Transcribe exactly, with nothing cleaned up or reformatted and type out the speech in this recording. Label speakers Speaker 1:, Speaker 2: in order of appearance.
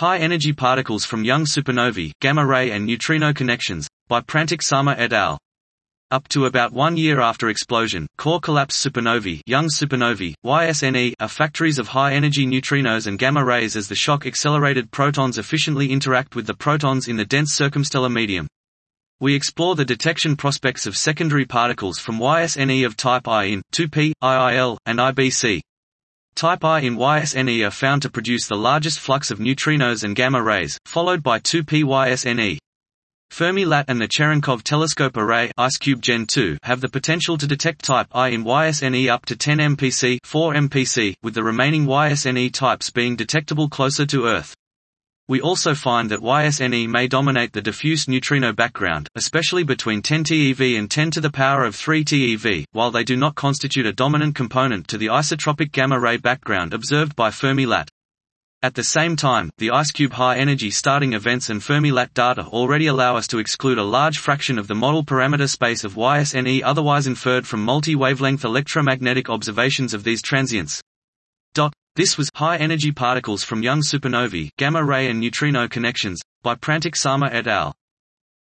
Speaker 1: High-energy particles from young supernovae, gamma-ray and neutrino connections, by Prantik Sama et al. Up to about one year after explosion, core collapse supernovae, young supernovae, Y S N E, are factories of high-energy neutrinos and gamma rays as the shock-accelerated protons efficiently interact with the protons in the dense circumstellar medium. We explore the detection prospects of secondary particles from Y S N E of type I in two P, I I L, and I B C. Type I in Y S N E are found to produce the largest flux of neutrinos and gamma rays, followed by two P Y S N E. Fermi-Lat and the Cherenkov Telescope Array IceCube Gen two have the potential to detect type I in Y S N E up to ten M P C, four M P C, with the remaining Y S N E types being detectable closer to Earth. We also find that Y S N E may dominate the diffuse neutrino background, especially between ten TeV and ten to the power of three TeV, while they do not constitute a dominant component to the isotropic gamma-ray background observed by Fermi-Lat. At the same time, the IceCube high-energy starting events and Fermi-Lat data already allow us to exclude a large fraction of the model parameter space of Y S N E otherwise inferred from multi-wavelength electromagnetic observations of these transients. This was High-energy particles from young supernovae, gamma-ray and neutrino connections, by Prantik Sama et al.